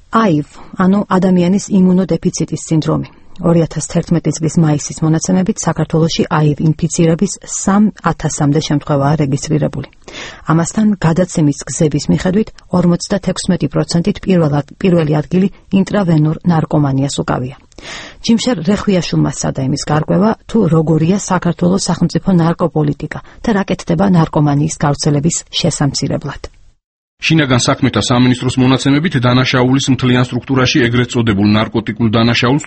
HIV, ანუ ადამიანის იმუნოდეფიციტის სინდრომი. 2011 წლის მაისის მონაცემებით საქართველოში HIV ინფიცირების 3,000-მდე შემთხვევაა რეგისტრირებული. ამასთან გადაცემის გზების მიხედვით 56%-ით პირველი ადგილი ინტრავენურ ნარკომანიას უკავია. ჯიმშერ რეხვიაშვილმა სცადა იმის გარკვევა, თუ როგორია საქართველოს სახელმწიფო ნარკოპოლიტიკა და რა კეთდება ნარკომანიის გავრცელების შესამცირებლად. შინაგან საქმეთა სამინისტროს მონაცემებით დანაშაულის მთლიან სტრუქტურაში ეგრეთ წოდებულ ნარკოტიკულ დანაშაულს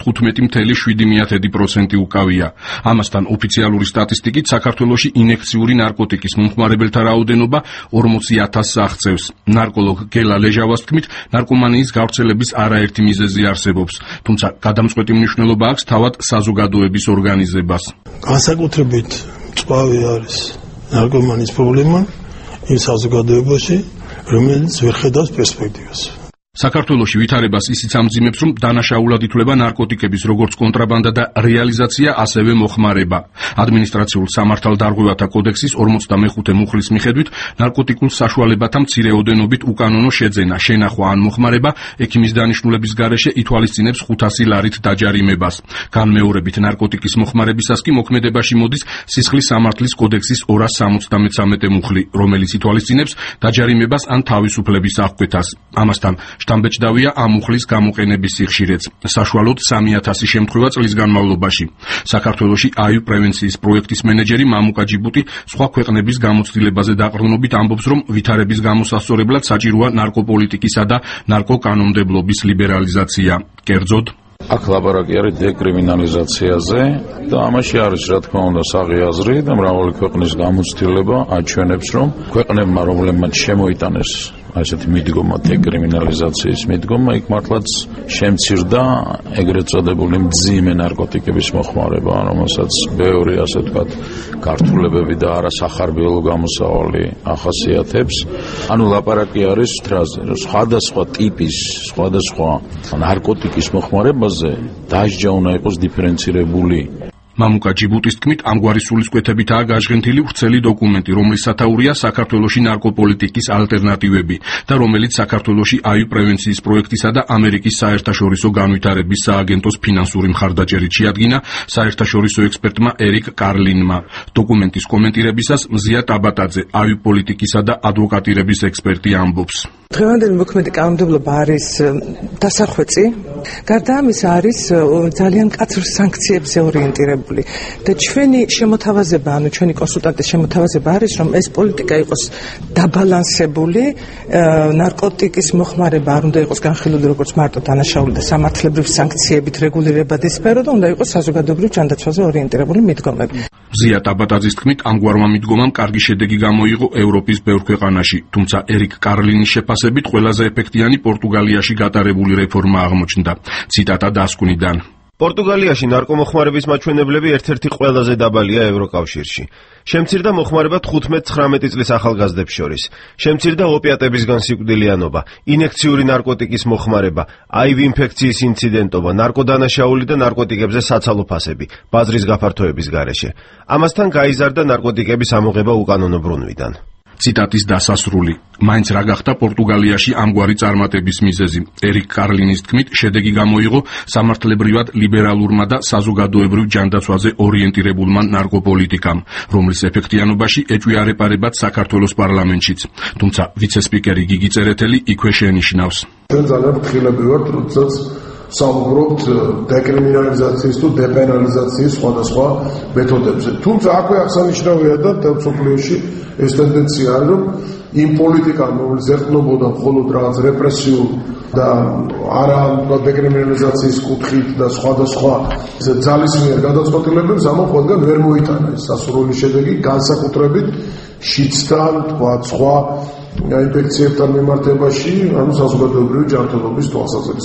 15.7% უკავია. ამასთან ოფიციალური სტატისტიკით საქართველოში ინექციური ნარკოტიკის მომხმარებელთა რაოდენობა 40,000-ს აღწევს. ნარკოლოგ გელა ლეჟავას თქმით, ნარკომანიის გავრცელების არაერთი მიზეზი არსებობს, თუმცა გადამწყვეტი მნიშვნელობა აქვს თავად საზოგადოების ორგანიზებას. განსაკუთრებით მწვავე არის ნარკომანიის პრობლემა იმ საზოგადოებაში, რომელიც ვერ ხედავს პერსპექტივას. საქართველოში ვითარებას ისიც ამძიმებს, რომ დანაშაულად ითვლება ნარკოტიკების როგორც კონტრაბანდა და რეალიზაცია, ასევე მოხმარება. ადმინისტრაციულ სამართალდარღვევათა კოდექსის 45 მუხლის მიხედვით ნარკოტიკულ საშუალებათა მცირეოდენობით უკანონო შეძენა, შენახვა ან მოხმარება ექიმის დანიშნულების გარეშე ითვალისწინებს 500 ლარით დაჯარიმებას. განმეორებით ნარკოტიკის მოხმარებისას კი მოქმედებაში მოდის სისხლის სამართლის კოდექსის 273 მუხლი, რომელიც ითვალისწინებს დაჯარიმებას ან თავისუფლების აღკვეთას. ამასთან შთამბეჭდავია ამ მუხლის გამოყენების სიხშირეც, საშუალოდ 3,000 შემთხვევა წლის განმავლობაში. საქართველოში HIV პრევენციის პროექტის მენეჯერი მამუკა ჯიბუტი სხვა ქვეყნების გამოცდილებაზე დაყრდნობით ამბობს, რომ ვითარების გამოსასწორებლად საჭიროა ნარკოპოლიტიკისა და ნარკოკანონმდებლობის ლიბერალიზაცია. კერძოდ აქ ლაპარაკი არის დეკრიმინალიზაციაზე და ამაში არის რა თქმა უნდა საღი აზრი და მრავალი ქვეყნის გამოცდილება აჩვენებს, რომ ქვეყნებმა, რომლებმაც შემოიტანეს ასეთი მიდგომა დეკრიმინალიზაციის მიდგომა, იქ მართლაც შემცირდა ეგრეთ წოდებული მძიმე ნარკოტიკების მოხმარება, რომელსაც ბევრი ასე ვთქვათ გართულებები და არასახარბიელო გამოსავალი ახასიათებს. ანუ ლაპარაკი არის თრაზე, რომ სხვადასხვა ტიპის, სხვადასხვა ნარკოტიკის მოხმარებაზე დასჯა უნდა იყოს დიფერენცირებული. მამუკა ჯიბუტის თქმით, ამგვარი სულისკვეთებითაა გაჟღენთილი ვრცელი დოკუმენტი, რომლის სათაურია საქართველოში ნარკოპოლიტიკის ალტერნატივები და რომელიც საქართველოში HIV პრევენციის პროექტისა და ამერიკის საერთაშორისო განვითარების სააგენტოს ფინანსური მხარდაჭერით შეადგინა საერთაშორისო ექსპერტმა ერიკ კარლინმა. დოკუმენტის კომენტირებისას მზია ტაბატაძე, HIV პოლიტიკისა და ადვოკატირების ექსპერტი ამბობს. დღევანდელი მოქმედი კანონმდებლობა არის დასახვეწი. გარდა ამისა არის ძალიან მკაცრ სანქციებზე ორიენტირებული. და ჩვენი შემოთავაზება, ანუ ჩვენი კონსულტანტის შემოთავაზება არის, რომ ეს პოლიტიკა იყოს დაბალანსებული, ნარკოტიკის მოხმარება არ უნდა იყოს განხილული როგორც მარტო დანაშაული და სამართლებრივ სანქციებით რეგულირებადი სფერო და უნდა იყოს საზოგადოებრივ ჯანდაცვაზე ორიენტირებული მიდგომები. მზია ტაბატაძის თქმით, ამგვარმა მიდგომამ კარგი შედეგი გამოიღო ევროპის ბევრ ქვეყანაში, თუმცა ერიკ კარლინის შეფასებით ყველაზე ეფექტიანი პორტუგალიაში გატარებული რეფორმა აღმოჩნდა. ციტატა დასკვნიდან. პორტუგალიაში ნარკომოხმარების მაჩვენებლები ერთ-ერთი ყველაზე დაბალია ევროკავშირში. შემცირდა მოხმარება 15-19 წლის ახალგაზრდებს შორის. შემცირდა ოპიატებისგან სიკვდილიანობა, ინექციური ნარკოტიკის მოხმარება, HIV ინფექციის ინციდენტობა, ნარკოდანაშაული და ნარკოტიკებზე საცალო ფასები, ბაზრის გაფართოების გარეშე. ამასთან გაიზარდა ნარკოტიკების ამოღება უკანონო ბრუნვიდან. ციტატის დასასრული. მაინც რა გახდა პორტუგალიაში ამგვარი წარმატების მიზეზი? ერიკ კარლინის თქმით, შედეგი გამოიღო სამართლებრივად ლიბერალურმა და საზოგადოებრივ ჯანდაცვაზე ორიენტირებულმა ნარკოპოლიტიკამ, რომლის ეფექტიანობაში ეჭვიარეპარებად საქართველოს პარლამენტშიც. თუმცა ვიცე-სპიკერი გიგი წერეთელი იქვე შენიშნავს. ჩვენ ძალიან ფრთხილები ვართ, როდესაც საუბრობთ დეკრიმინალიზაციის თუ დეპენალიზაციის სხვადასხვა მეთოდებზე. თუმცა აქვე აღსანიშნავია და მსოფლიოში ეს ტენდენცია არის, რომ იმ პოლიტიკამ, რომელიც ეხმობოდა მხოლოდ რაღაც რეპრესიულ და არა დეკრიმინალიზაციის კუთხით და სხვადასხვა ძალისმიერ გადაწყვეტილებებს ამ ყველგან ვერ მოიტანა ეს სასურველი შედეგი, განსაკუთრებით შიდსთან, თქვა სხვა ინფექციებთან მიმართებაში, ანუ საზოგადოებრივი ჯანმრთელობის თვალსაზრისით.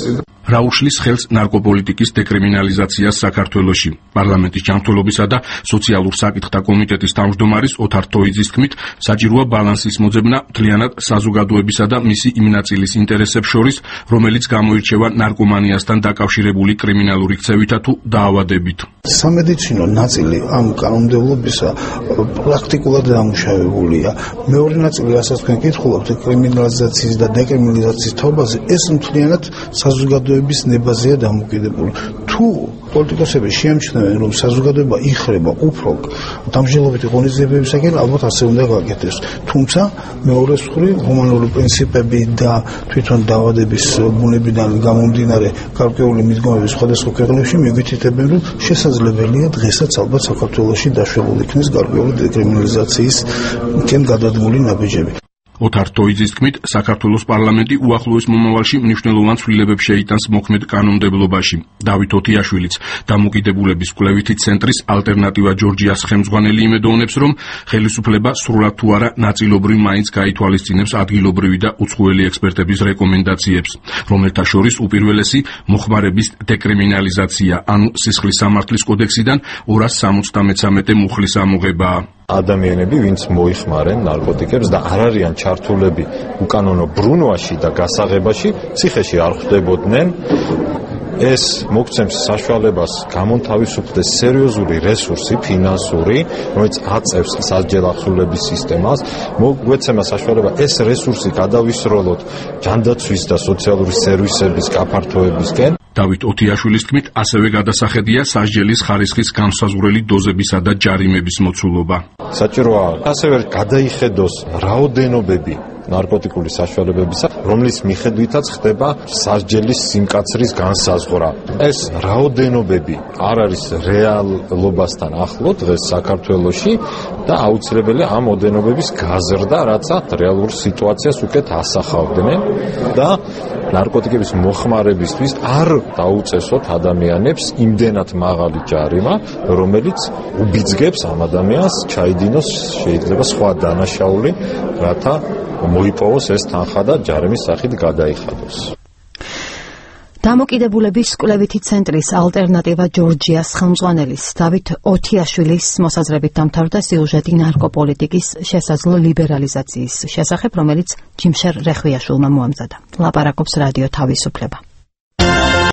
რა უშლის ხელს ნარკოპოლიტიკის დეკრიმინალიზაციას საქართველოში. პარლამენტის ჯანმრთელობისა და სოციალურ საკითხთა კომიტეტის თავმჯდომარის ოთარ თოიძის თქმით, საჭიროა ბალანსის მოძებნა მთლიანად საზოგადოებისა და მისი იმ ნაწილის ინტერესებს შორის, რომელიც გამოირჩევა ნარკომანიასთან დაკავშირებული კრიმინალური ქცევითა თუ დაავადებით. სამედიცინო ნაწილი ამ კანონმდებლობისა პრაქტიკულად დამუშავებულია. მეორე ნაწილი, რასაც თქვენ კითხულობთ, კრიმინალიზაციის და დეკრიმინალიზაციის თაობაზე, ეს მთლიანად საზოგადოების ნებაზეა დამოკიდებული. თუ პოლიტიკოსები შეამჩნევენ, რომ საზოგადოება იხრება უფრო დამსჯელობითი ღონისძიებებისაკენ, ალბათ ასე უნდა გაკეთდეს. თუმცა მეორე მხრივ ჰუმანური პრინციპები და თვითონ დაავადების ბუნებიდან გამომდინარე გარკვეული მიდგომები სხვადასხვა ქვეყნებში მიგვითითებენ, რომ შესაძლებელია დღესაც ალბათ საქართველოში დაშვებული იქნეს გარკვეული დეკრიმინალიზაციისკენ გადადგმული ნაბიჯები. ოთარ თოიძის თქმით, საქართველოს პარლამენტი უახლოეს მომავალში მნიშვნელოვან ცვლილებებს შეიტანს მოქმედ კანონმდებლობაში. დავით ოთიაშვილიც, დამოკიდებულების კვლევითი ცენტრის ალტერნატივა ჯორჯიას ხელმძღვანელი იმედოვნებს, რომ ხელისუფლება სრულად თუ არა ნაწილობრივ მაინც გაითვალისწინებს ადგილობრივი და უცხოელი ექსპერტების რეკომენდაციებს, რომელთა შორის უპირველესი მოხმარების დეკრიმინალიზაცია, ანუ სისხლის სამართლის კოდექსიდან 273 მუხლის ამოღებაა. ადამიანები, ვინც მოიხმარენ ნარკოტიკებს და არ არიან ჩართულები უკანონო ბრუნვაში და გასაღებაში, ციხეში არ ხვდებოდნენ. ეს მოგცემს საშუალებას გამონთავისუფლდეს სერიოზული რესურსი, ფინანსური, რომელიც აწევს სასჯელ ახსულების სისტემას, მოგვეცემა საშუალება ეს რესურსი გადავისროლოთ ჯანდაცვის და სოციალური სერვისების გაფართოებისკენ. დავით ოთიაშვილის თქმით, ასევე გადასახედია სასჯელის ხარისხის განსაზღვრელი დოზებისა და ჯარიმების მოცულობა. საჭიროა ასევე გადაიხედოს რაოდენობები ნარკოტიკული საშუალებებისა, რომლის მიხედვითაც ხდება სასჯელის სიმკაცრის განსაზღვრა. ეს რაოდენობები არ არის რეალობასთან ახლო დღეს საქართველოში და აუცილებელია ამ ოდენობების გაზრდა, რაცა რეალურ სიტუაციას უკეთ ასახავდნენ და ნარკოტიკების მოხმარებისთვის არ დაუწესოთ ადამიანებს იმდენად მაღალი ჯარიმა, რომელიც უბიძგებს ამ ადამიანს ჩაიდინოს შეიძლება სხვა დანაშაული, რათა მოიპოვოს ეს თანხა და ჯარიმის სახით გადაიხადოს. დამოკიდებულების კვლევითი ცენტრის ალტერნატივა ჯორჯიას ხელმძღვანელის დავით ოთიაშვილის მოსაზრებით დამთავრდა სიუჟეტი ნარკოპოლიტიკის შესაძლო ლიბერალიზაციის შესახებ, რომელიც ჯიმშერ რეხვიაშვილმა მოამზადა. ლაპარაკობს რადიო თავისუფლება.